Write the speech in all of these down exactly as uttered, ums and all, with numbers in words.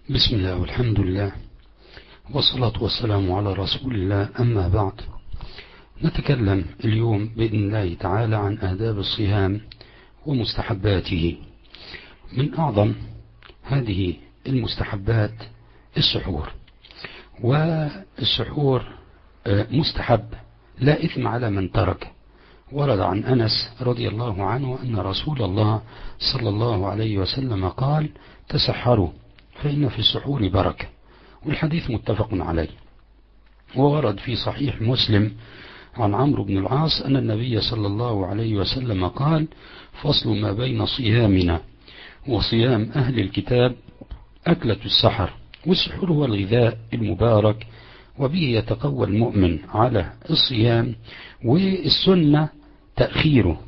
بسم الله والحمد لله والصلاة والسلام على رسول الله، أما بعد. نتكلم اليوم بإذن الله تعالى عن آداب الصيام ومستحباته. من أعظم هذه المستحبات السحور، والسحور مستحب لا إثم على من ترك. ورد عن أنس رضي الله عنه أن رسول الله صلى الله عليه وسلم قال: تسحروا فإن في السحور بركة، والحديث متفق عليه. وورد في صحيح مسلم عن عمرو بن العاص أن النبي صلى الله عليه وسلم قال: فصل ما بين صيامنا وصيام أهل الكتاب أكلة السحر. والسحور هو الغذاء المبارك، وبه يتقوى المؤمن على الصيام، والسنة تأخيره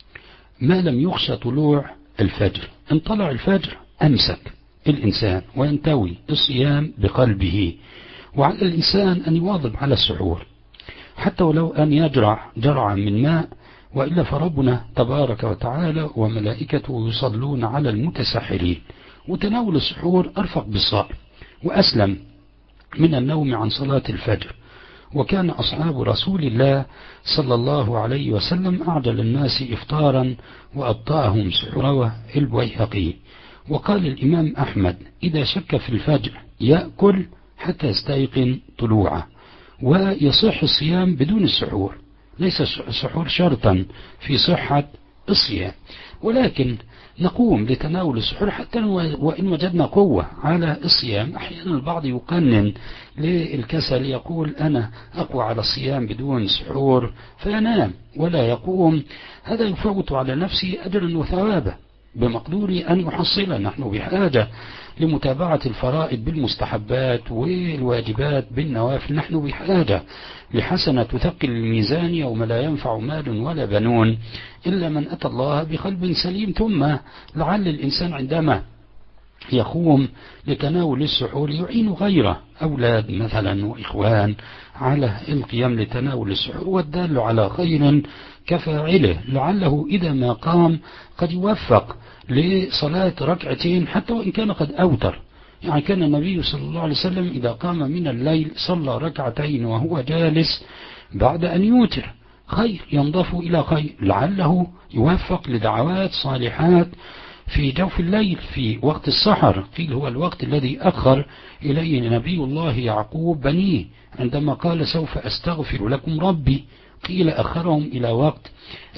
ما لم يخشى طلوع الفجر. ان طلع الفجر أمسك الإنسان وينتوي الصيام بقلبه. وعلى الإنسان أن يواظب على السحور حتى ولو أن يجرع جرعا من ماء، وإلا فربنا تبارك وتعالى وملائكته يصلون على المتسحرين. وتناول السحور أرفق بالصائم وأسلم من النوم عن صلاة الفجر. وكان أصحاب رسول الله صلى الله عليه وسلم أعجل الناس إفطارا وأبطأهم سحوره البيهقي. وقال الإمام أحمد: إذا شك في الفجر يأكل حتى يستيقن طلوعه. ويصح الصيام بدون السحور، ليس السحور شرطا في صحة الصيام، ولكن نقوم لتناول السحور حتى وإن وجدنا قوة على الصيام. أحيانا البعض يقنن للكسل، يقول: أنا أقوى على الصيام بدون سحور، فينام ولا يقوم. هذا يفوت على نفسه أجرا وثوابا بمقدور أن يحصله. نحن بحاجة لمتابعة الفرائض بالمستحبات والواجبات بالنوافل. نحن بحاجة لحسنة تثقل الميزان يوم لا ينفع مال ولا بنون إلا من أتى الله بقلب سليم. ثم لعل الإنسان عندما يقوم لتناول السحور يعين غيره، أولاد مثلا وإخوان، على القيام لتناول السحور. والدال على خير كفاعله، لعله إذا ما قام قد يوفق لصلاة ركعتين حتى وإن كان قد أوتر. يعني كان النبي صلى الله عليه وسلم إذا قام من الليل صلى ركعتين وهو جالس بعد أن يوتر، خير ينضاف إلى خير، لعله يوفق لدعوات صالحات في جوف الليل في وقت السحر. قيل هو الوقت الذي أخر إليه نبي الله يعقوب بنيه عندما قال: سوف أستغفر لكم ربي. قيل أخرهم إلى وقت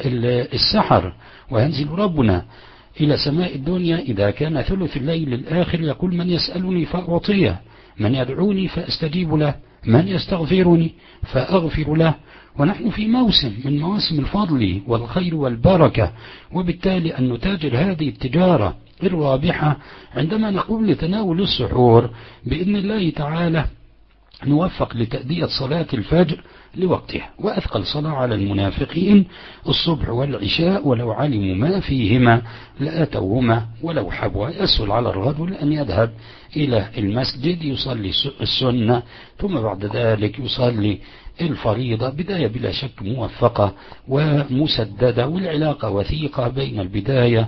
السحر. وينزل ربنا إلى سماء الدنيا إذا كان ثلث الليل الآخر يقول: من يسألني فأعطيه، من يدعوني فأستجيب له، من يستغفرني فأغفر له. ونحن في موسم من مواسم الفضل والخير والبركة، وبالتالي أن نتاجر هذه التجارة الرابحة عندما نقوم لتناول السحور بإذن الله تعالى نوفق لتأدية صلاة الفجر لوقتها. وأثقل صلاة على المنافقين الصبح والعشاء، ولو علموا ما فيهما لأتوهما ولو حبوا. يسهل على الرجل أن يذهب إلى المسجد يصلي السنة، ثم بعد ذلك يصلي الفريضة. بداية بلا شك موفقة ومسددة، والعلاقة وثيقة بين البداية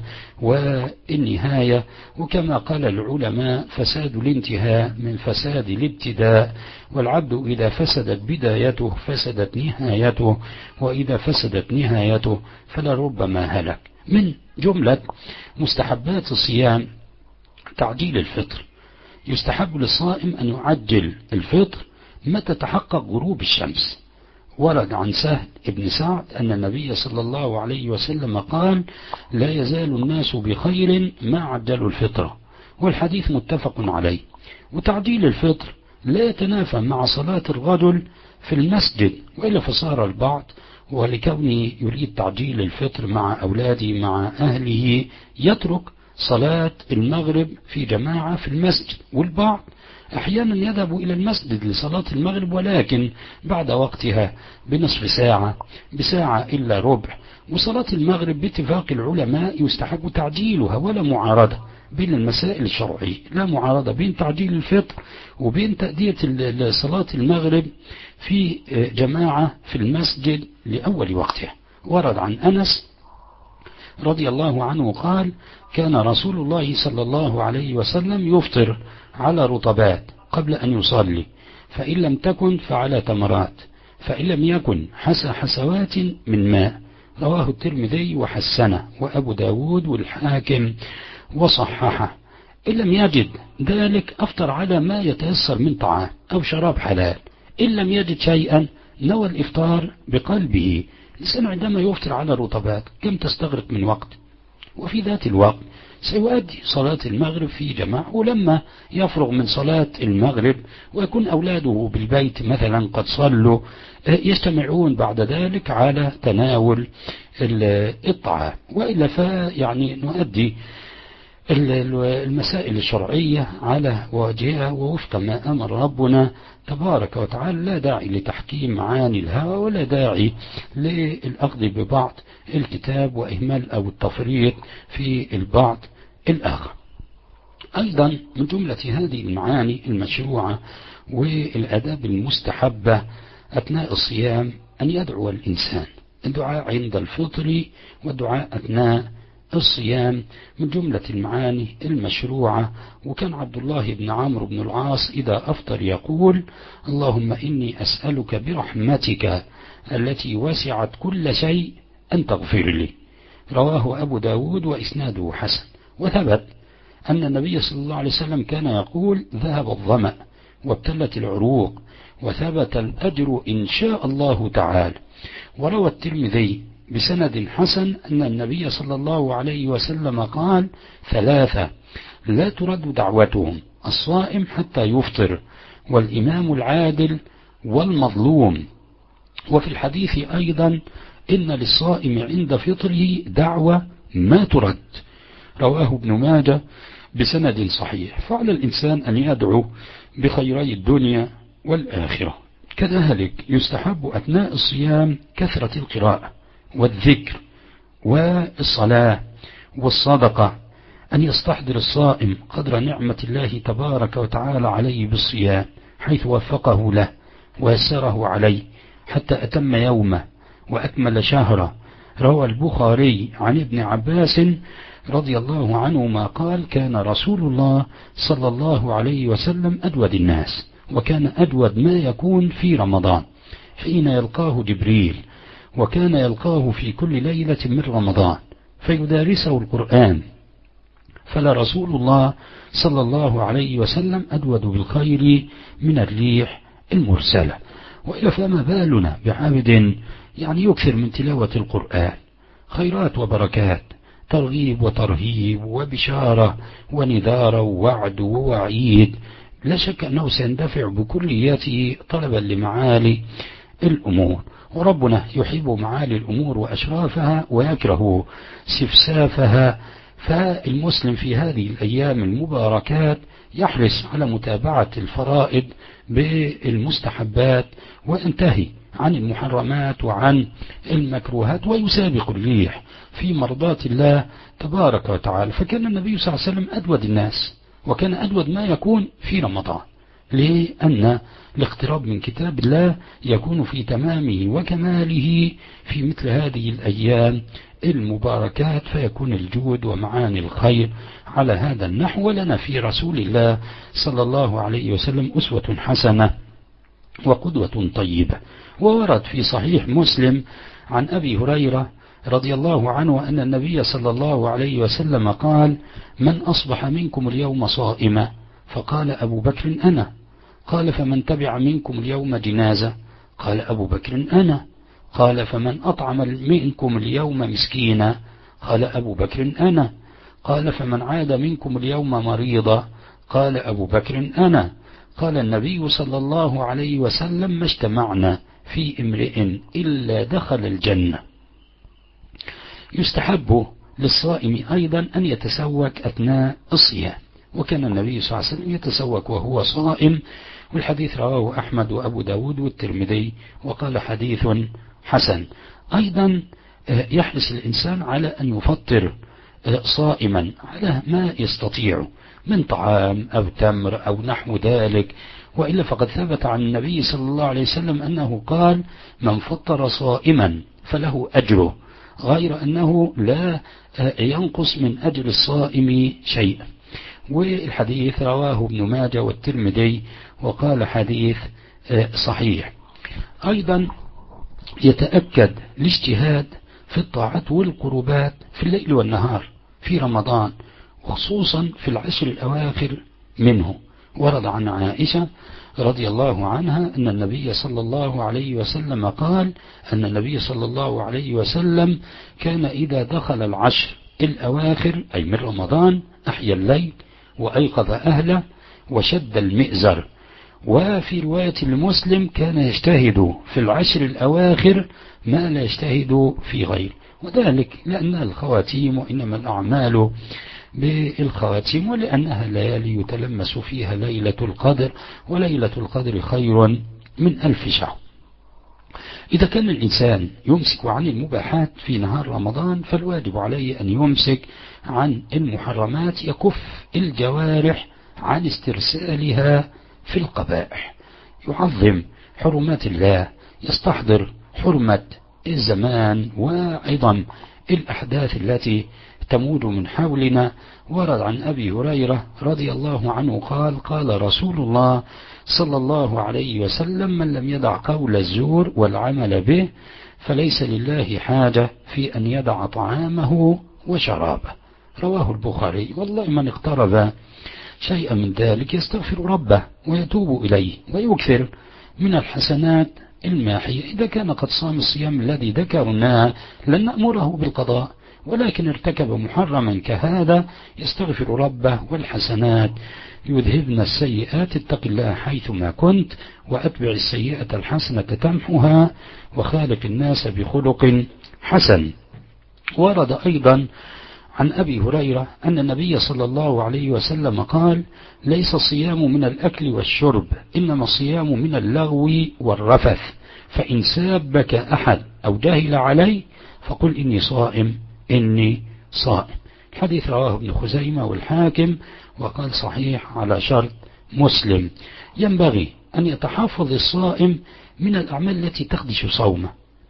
والنهاية. وكما قال العلماء: فساد الانتهاء من فساد الابتداء، والعبد إذا فسدت بدايته فسدت نهايته، وإذا فسدت نهايته فلربما هلك. من جملة مستحبات الصيام تعجيل الفطر. يستحب للصائم أن يعجل الفطر متى تحقق غروب الشمس. ورد عن سهل بن سعد أن النبي صلى الله عليه وسلم قال: لا يزال الناس بخير ما عجلوا الفطر. والحديث متفق عليه. وتعجيل الفطر لا يتنافى مع صلاة الرجل في المسجد، وإلا فصار البعض ولكونه يريد تعجيل الفطر مع أولاده مع أهله يترك صلاة المغرب في جماعة في المسجد. والبعض أحيانا يذهب إلى المسجد لصلاة المغرب ولكن بعد وقتها بنصف ساعة بساعة إلا ربع. وصلاة المغرب باتفاق العلماء يستحب تعجيلها، ولا معارضة بين المسائل الشرعية، لا معارضة بين تعجيل الفطر وبين تأدية صلاة المغرب في جماعة في المسجد لأول وقتها. ورد عن أنس رضي الله عنه قال: كان رسول الله صلى الله عليه وسلم يفطر على رطبات قبل أن يصلي، فإن لم تكن فعلى تمرات، فإن لم يكن حس حسوات من ماء. رواه الترمذي وحسنه، وأبو داود والحاكم وصححه. إن لم يجد ذلك أفطر على ما يتيسر من طعام أو شراب حلال. إن لم يجد شيئا نوى الإفطار بقلبه. الإنسان عندما يفطر على رطبات كم تستغرق من وقت، وفي ذات الوقت سيؤدي صلاة المغرب في جماعة، ولما يفرغ من صلاة المغرب ويكون أولاده بالبيت مثلا قد صلوا، يجتمعون بعد ذلك على تناول الطعام. وإلا فيعني نؤدي المسائل الشرعية على وجهها ووفق ما أمر ربنا تبارك وتعالى. لا داعي لتحكيم معاني الهوى، ولا داعي للأخذ ببعض الكتاب وإهمال أو التفريط في البعض الآخر. أيضا من جملة هذه المعاني المشروعة والآداب المستحبة أثناء الصيام أن يدعو الإنسان، الدعاء عند الفطر والدعاء أثناء الصيام من جملة المعاني المشروعة. وكان عبد الله بن عمرو بن العاص إذا أفطر يقول: اللهم إني أسألك برحمتك التي وسعت كل شيء أن تغفر لي. رواه أبو داود وإسناده حسن. وثبت أن النبي صلى الله عليه وسلم كان يقول: ذهب الظمأ وابتلت العروق وثبت الأجر إن شاء الله تعالى. وروى الترمذي بسند حسن أن النبي صلى الله عليه وسلم قال: ثلاثة لا ترد دعوتهم: الصائم حتى يفطر، والإمام العادل، والمظلوم. وفي الحديث أيضا: إن للصائم عند فطره دعوة ما ترد. رواه ابن ماجه بسند صحيح. فعلى الإنسان أن يدعو بخيري الدنيا والآخرة. كذلك يستحب أثناء الصيام كثرة القراءة والذكر والصلاة والصدقة، أن يستحضر الصائم قدر نعمة الله تبارك وتعالى عليه بالصيام، حيث وفقه له ويسره عليه حتى أتم يومه وأكمل شهره. روى البخاري عن ابن عباس رضي الله عنهما قال: كان رسول الله صلى الله عليه وسلم أجود الناس، وكان أجود ما يكون في رمضان حين يلقاه جبريل، وكان يلقاه في كل ليلة من رمضان فيدارسه القرآن، فلرسول الله صلى الله عليه وسلم أجود بالخير من الريح المرسلة. وإلا فما بالنا بعبد يعني يكثر من تلاوة القرآن، خيرات وبركات، ترغيب وترهيب وبشارة ونذارة ووعد ووعيد. لا شك أنه سيندفع بكليته طلبا لمعالي الأمور، وربنا يحب معالي الأمور وأشرافها ويكره سفسافها. فالمسلم في هذه الأيام المباركات يحرص على متابعة الفرائض بالمستحبات، وينتهي عن المحرمات وعن المكروهات، ويسابق الريح في مرضات الله تبارك وتعالى. فكان النبي صلى الله عليه وسلم أجود الناس، وكان أجود ما يكون في رمضان، لأن الاقتراب من كتاب الله يكون في تمامه وكماله في مثل هذه الأيام المباركات، فيكون الجود ومعاني الخير على هذا النحو. ولنا في رسول الله صلى الله عليه وسلم أسوة حسنة وقدوة طيبة. وورد في صحيح مسلم عن أبي هريرة رضي الله عنه أن النبي صلى الله عليه وسلم قال: من أصبح منكم اليوم صائما؟ فقال أبو بكر: أنا. قال: فمن تبع منكم اليوم جنازة؟ قال أبو بكر: أنا. قال: فمن أطعم منكم اليوم مسكينا؟ قال أبو بكر: أنا. قال: فمن عاد منكم اليوم مريضا؟ قال أبو بكر: أنا. قال النبي صلى الله عليه وسلم: ما اجتمعنا في امرئ إلا دخل الجنة. يستحب للصائم أيضا أن يتسوك أثناء الصيام، وكان النبي صلى الله عليه وسلم يتسوك وهو صائم، والحديث رواه أحمد وأبو داود والترمذي وقال حديث حسن. أيضا يحرص الإنسان على أن يفطر صائما على ما يستطيع من طعام أو تمر أو نحو ذلك. وإلا فقد ثبت عن النبي صلى الله عليه وسلم أنه قال: من فطر صائما فله أجره غير أنه لا ينقص من أجر الصائم شيئا. والحديث رواه ابن ماجه والترمذي وقال حديث صحيح. أيضا يتأكد الاجتهاد في الطاعات والقربات في الليل والنهار في رمضان، وخصوصا في العشر الأواخر منه. ورد عن عائشة رضي الله عنها أن النبي صلى الله عليه وسلم قال أن النبي صلى الله عليه وسلم كان إذا دخل العشر الأواخر أي من رمضان أحيا الليل وأيقظ أهله وشد المئزر. وفي رواية المسلم كان يجتهد في العشر الأواخر ما لا يجتهد في غير، وذلك لأن الخواتيم وإنما الأعمال بالخواتيم، ولأنها ليالي يتلمس فيها ليلة القدر، وليلة القدر خير من ألف شهر. إذا كان الإنسان يمسك عن المباحات في نهار رمضان فالواجب عليه أن يمسك عن المحرمات، يكف الجوارح عن استرسالها في القبائح، يعظم حرمات الله، يستحضر حرمة الزمان وأيضا الأحداث التي تموج من حولنا. ورد عن أبي هريرة رضي الله عنه قال قال رسول الله صلى الله عليه وسلم من لم يدع قول الزور والعمل به فليس لله حاجة في أن يدع طعامه وشرابه. رواه البخاري. والله من اقترب شيئا من ذلك يستغفر ربه ويتوب إليه ويكثر من الحسنات الماحية. إذا كان قد صام الصيام الذي ذكرناه لن نأمره بالقضاء، ولكن ارتكب محرما كهذا يستغفر ربه، والحسنات يذهبن السيئات. اتق الله حيثما كنت وأتبع السيئة الحسنة تمحها وخالق الناس بخلق حسن. ورد أيضا عن أبي هريرة أن النبي صلى الله عليه وسلم قال ليس الصيام من الأكل والشرب إنما الصيام من اللغو والرفث، فإن سابك أحد أو جاهل عليه فقل إني صائم إني صائم. الحديث رواه ابن خزيمة والحاكم وقال صحيح على شرط مسلم. ينبغي أن يتحفظ الصائم من الأعمال التي تخدش صومه.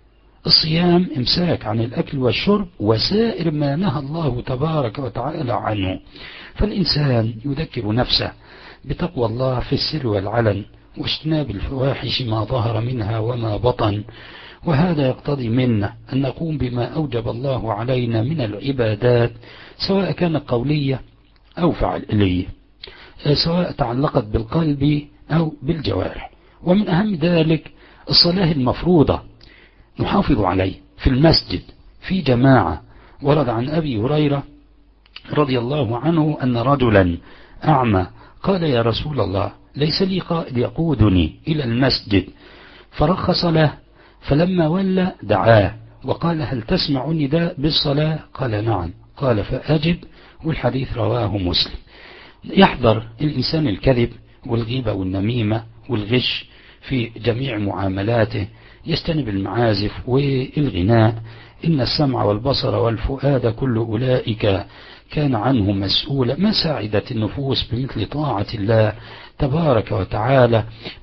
الصيام إمساك عن الأكل والشرب وسائر ما نهى الله تبارك وتعالى عنه، فالإنسان يذكر نفسه بتقوى الله في السر والعلن واجتناب الفواحش ما ظهر منها وما بطن. وهذا يقتضي منا أن نقوم بما أوجب الله علينا من العبادات سواء كانت قولية أو فعلية، سواء تعلقت بالقلب أو بالجوارح. ومن أهم ذلك الصلاة المفروضة نحافظ عليه في المسجد في جماعة. ورد عن أبي هريرة رضي الله عنه أن رجلا أعمى قال يا رسول الله ليس لي قائد يقودني إلى المسجد، فرخص له، فلما ولى دعاه وقال هل تسمع النداء بالصلاة؟ قال نعم. قال فأجب. والحديث رواه مسلم. يحذر الإنسان الكذب والغيبة والنميمة والغش في جميع معاملاته، يجتنب المعازف والغناء. إن السمع والبصر والفؤاد كل أولئك كان عنه مسؤولا. ما ساعدت النفوس بمثل طاعة الله تبارك وتعالى.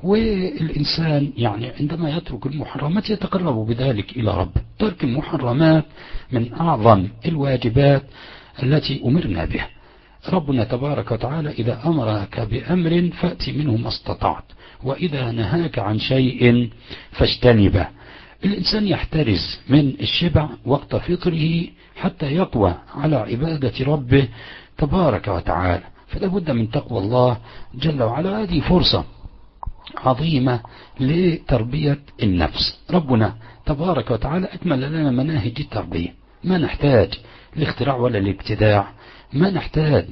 والإنسان يعني عندما يترك المحرمات يتقرب بذلك إلى رب. ترك المحرمات من أعظم الواجبات التي أمرنا بها. ربنا تبارك وتعالى إذا أمرك بأمر فأت منه ما استطعت، وإذا نهاك عن شيء فاجتنبه. الإنسان يحترز من الشبع وقت فطره حتى يقوى على عبادة ربه تبارك وتعالى، فلا بد من تقوى الله جل وعلا. هذه فرصة عظيمة لتربية النفس. ربنا تبارك وتعالى أكمل لنا مناهج التربية، ما نحتاج لاختراع ولا لابتداع، ما نحتاج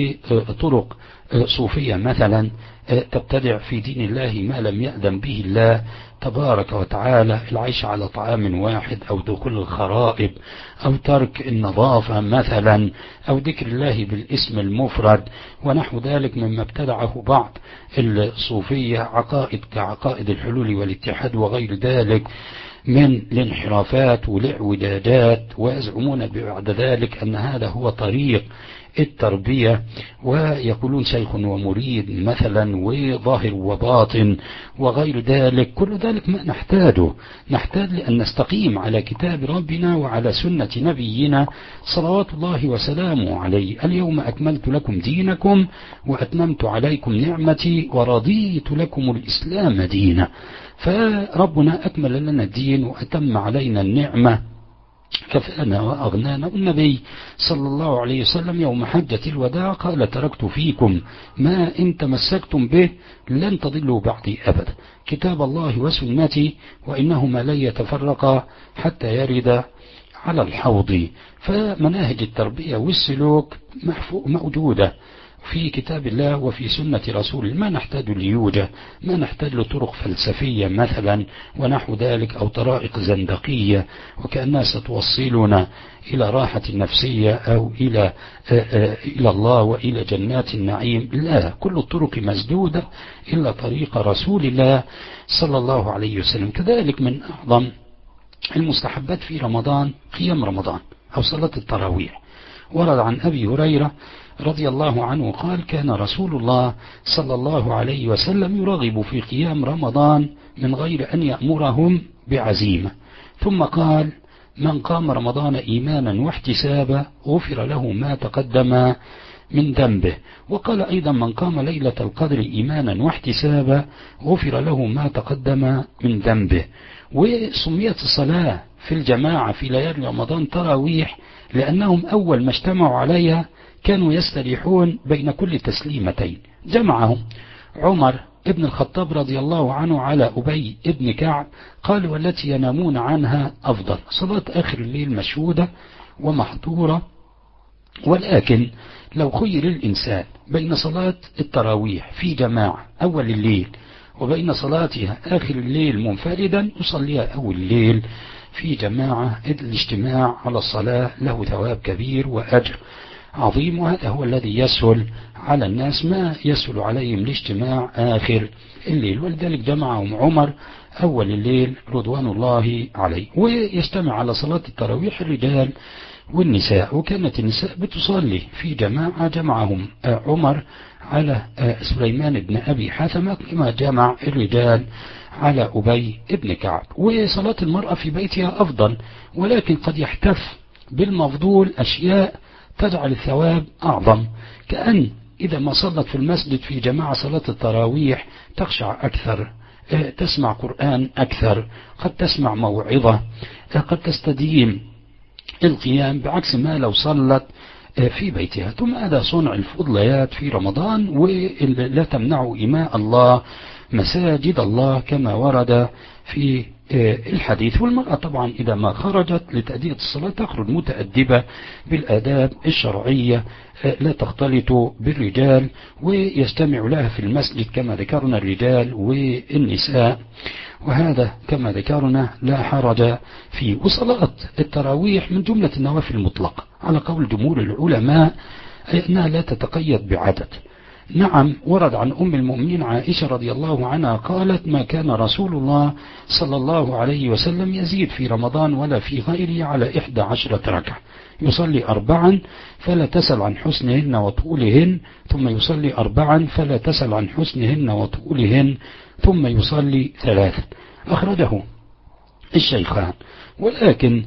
لطرق صوفية مثلا تبتدع في دين الله ما لم يأذن به الله تبارك وتعالى، العيش على طعام واحد أو دخول الخرائب أو ترك النظافة مثلا أو ذكر الله بالاسم المفرد ونحو ذلك مما ابتدعه بعض الصوفية، عقائد كعقائد الحلول والاتحاد وغير ذلك من الانحرافات والاعوجاجات، ويزعمون بعد ذلك أن هذا هو طريق التربية، ويقولون شيخ ومريد مثلا وظاهر وباطن وغير ذلك. كل ذلك ما نحتاجه، نحتاج لأن نستقيم على كتاب ربنا وعلى سنة نبينا صلوات الله وسلامه عليه. اليوم أكملت لكم دينكم وأتممت عليكم نعمتي ورضيت لكم الإسلام دينا. فربنا أكمل لنا الدين وأتم علينا النعمة، كفانا وأغنانا. والنبي صلى الله عليه وسلم يوم حجة الوداع قال: تركت فيكم ما إن تمسكتم به لن تضلوا بعدي أبدا، كتاب الله وسنتي، وإنهما لن يتفرقا حتى يرد على الحوض. فمناهج التربية والسلوك موجودة في كتاب الله وفي سنة رسول. ما نحتاج ليوجة، ما نحتاج لطرق فلسفية مثلا ونحو ذلك، أو طرائق زندقية وكأنها ستوصلنا إلى راحة نفسية أو إلى إلى الله وإلى جنات النعيم. لا، كل الطرق مسدودة إلا طريق رسول الله صلى الله عليه وسلم. كذلك من أعظم المستحبات في رمضان قيام رمضان أو صلاة التراويح. ورد عن أبي هريرة رضي الله عنه قال: كان رسول الله صلى الله عليه وسلم يرغب في قيام رمضان من غير أن يأمرهم بعزيمة، ثم قال: من قام رمضان إيمانا واحتسابا غفر له ما تقدم من ذنبه. وقال أيضا: من قام ليلة القدر إيمانا واحتسابا غفر له ما تقدم من ذنبه. وسميت الصلاة في الجماعة في ليالي رمضان تراويح لأنهم أول ما اجتمعوا عليها كانوا يستريحون بين كل تسليمتين. جمعهم عمر ابن الخطاب رضي الله عنه على أبي ابن كعب، قال: والتي ينامون عنها أفضل. صلاة آخر الليل مشهودة ومحظورة، ولكن لو خير الإنسان بين صلاة التراويح في جماعة أول الليل وبين صلاتها آخر الليل منفردا يصليها أول الليل في جماعة، إذ الاجتماع على الصلاة له ثواب كبير وأجر عظيم، وهذا هو الذي يسهل على الناس ما يسهل عليهم الاجتماع آخر الليل. ولذلك جمعهم عمر أول الليل رضوان الله عليه. ويجتمع على صلاة التراويح الرجال والنساء، وكانت النساء بتصلي في جماعة. جمعهم عمر على سليمان بن أبي حثمة كما جمع الرجال على أبي ابن كعب. وصلاة المرأة في بيتها أفضل، ولكن قد يحتف بالمفضول أشياء تجعل الثواب أعظم، كأن إذا ما صلت في المسجد في جماعة صلاة التراويح تخشع أكثر، تسمع قرآن أكثر، قد تسمع موعظة، قد تستديم القيام، بعكس ما لو صلت في بيتها. ثم هذا صنع الفضليات في رمضان، ولا تمنعوا إماء الله مساجد الله كما ورد في الحديث. والمرأة طبعا إذا ما خرجت لتأدية الصلاة تخرج متأدبة بالآداب الشرعية، لا تختلط بالرجال، ويجتمع لها في المسجد كما ذكرنا الرجال والنساء، وهذا كما ذكرنا لا حرج فيه. وصلاة التراويح من جملة النوافل المطلقة على قول جمهور العلماء أنها لا تتقيد بعدد. نعم، ورد عن أم المؤمنين عائشة رضي الله عنها قالت: ما كان رسول الله صلى الله عليه وسلم يزيد في رمضان ولا في غيره على إحدى عشرة ركعة، يصلي أربعا فلا تسل عن حسنهن وطولهن، ثم يصلي أربعا فلا تسل عن حسنهن وطولهن، ثم يصلي ثلاثا. أخرجه الشيخان. ولكن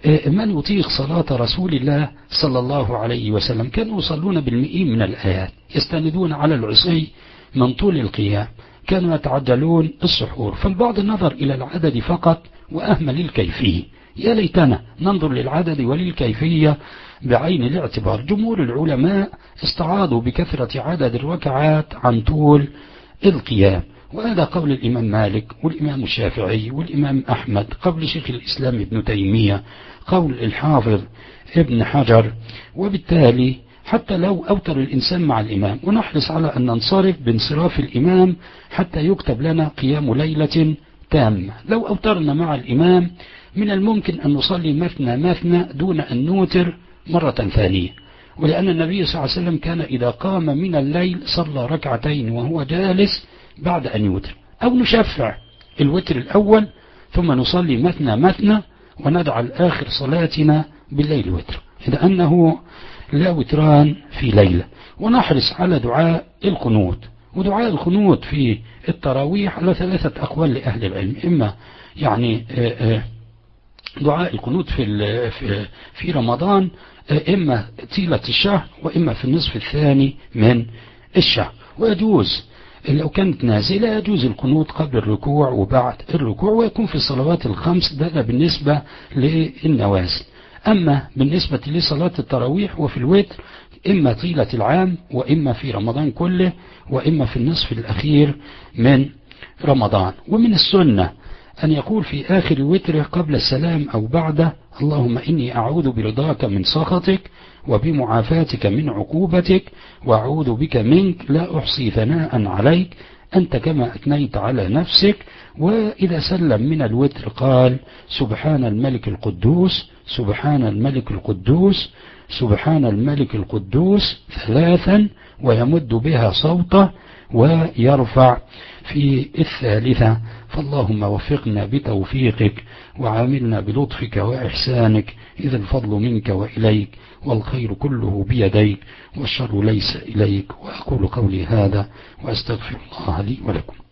من يطيق صلاة رسول الله صلى الله عليه وسلم كانوا يصلون بالمئين من الآيات، يستندون على العصي من طول القيام، كانوا يتعجلون السحور. فالبعض نظر إلى العدد فقط وأهمل الكيفية. يا ليتنا ننظر للعدد وللكيفية بعين الاعتبار. جمهور العلماء استعاضوا بكثرة عدد الركعات عن طول القيام، وهذا قول الإمام مالك والإمام الشافعي والإمام أحمد، قول شيخ الإسلام ابن تيمية، قول الحافظ ابن حجر. وبالتالي حتى لو أوتر الإنسان مع الإمام، ونحرص على أن ننصرف بانصراف الإمام حتى يكتب لنا قيام ليلة تامة. لو أوترنا مع الإمام من الممكن أن نصلي مثنى مثنى دون أن نوتر مرة ثانية، ولأن النبي صلى الله عليه وسلم كان إذا قام من الليل صلى ركعتين وهو جالس بعد أن يوتر، أو نشفع الوتر الأول ثم نصلي مثنى مثنى ونجعل آخر صلاتنا بالليل وتر. إذا أنه لا وتران في ليلة. ونحرص على دعاء القنوت. ودعاء القنوت في التراويح على ثلاثة أقوال لأهل العلم، إما يعني دعاء القنوت في في في رمضان إما طيلة الشهر وإما في النصف الثاني من الشهر. ويجوز لو كانت نازلة يجوز القنوت قبل الركوع وبعد الركوع، ويكون في الصلوات الخمس. ده بالنسبة للنوازل. أما بالنسبة لصلاة التراويح وفي الوتر إما طيلة العام وإما في رمضان كله وإما في النصف الأخير من رمضان. ومن السنة أن يقول في آخر وتره قبل السلام أو بعده: اللهم إني أعوذ برضاك من سخطك وبمعافاتك من عقوبتك وأعوذ بك منك لا أحصي ثناء عليك أنت كما أثنيت على نفسك. وإذا سلم من الوتر قال: سبحان الملك القدوس سبحان الملك القدوس سبحان الملك القدوس ثلاثا، ويمد بها صوته ويرفع في الثالثة: فاللهم وفقنا بتوفيقك وعاملنا بلطفك وإحسانك، إذا الفضل منك وإليك والخير كله بيديك والشر ليس إليك. وأقول قولي هذا وأستغفر الله لي ولكم.